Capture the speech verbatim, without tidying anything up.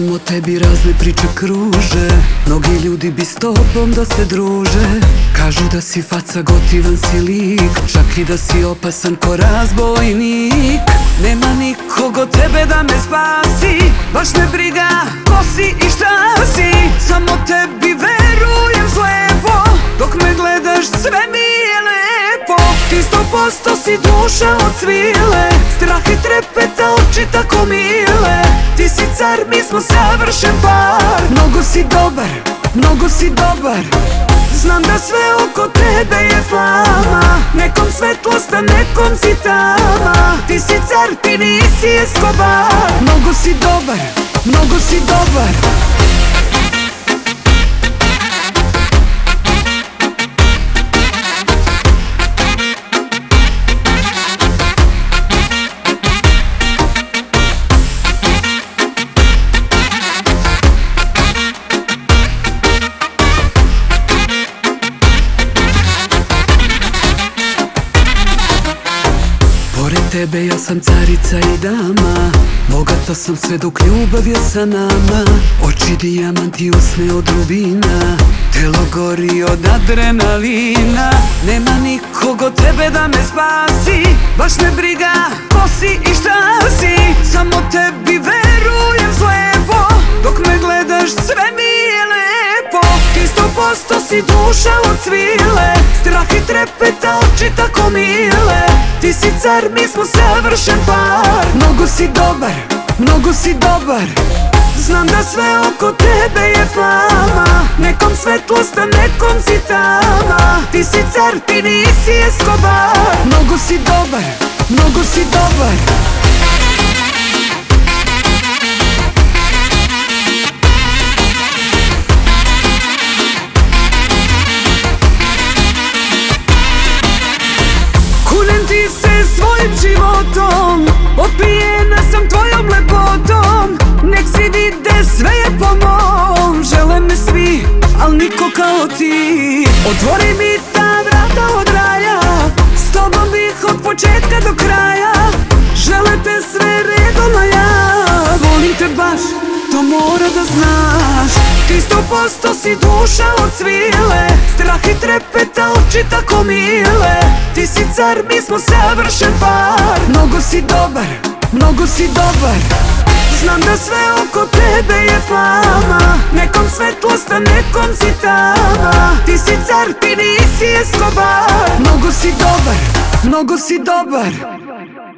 Samo tebi razne priče kruže, mnogi ljudi bi s tobom da se druže. Kažu da si faca, gotivan si lik, čak i da si opasan ko razbojnik. Nema nikog od tebe da me spasi, baš me briga ko si i šta si. Samo tebi verujem slepo, dok me gledaš sve mi je lepo. Ti sto posto si duša od svile, strah i trepeta oči tako mile. Ti si car, mi smo savršen par. Mnogo si dobar, mnogo si dobar. Znam da sve oko tebe je flama, nekom svetlost, a nekom si tama. Ti si car, ti nisi Escobar. Mnogo si dobar, mnogo si dobar. Tebe ja sam carica i dama, bogata sam sve dok ljubav je sa nama. Oči dijamanti, usne od rubina, telo gori od adrenalina. Nema nikog od tebe da me spasi, baš me briga ko si i šta si. Samo tebi verujem slepo, dok me gledaš sve mi je lepo. Ti sto posto si duša od svile, strah i trepeta oči tako mile. Ti si car, mi smo savršen par. Mnogo si dobar, mnogo si dobar. Znam da sve oko tebe je flama, nekom svetlost, a nekom si tama. Ti si car, ti nisi Escobar. Mnogo si dobar, mnogo si dobar. Svojim životom, opijena sam tvojom lepotom. Nek si vide sve je po mom. Žele me svi, al niko kao ti. Otvori mi ta vrata od raja, s tobom bih od početka do kraja. Žele te sve redom, a ja volim te baš, to mora da znaš. Ti sto posto si duša od svile, strah i trepeta oči tako mile. Ti si car, mi smo savršen par. Mnogo si dobar, mnogo si dobar. Znam da sve oko tebe je flama, nekom svetlost, a nekom si tama. Ti si car, ti nisi Escobar. Mnogo si dobar, mnogo si dobar.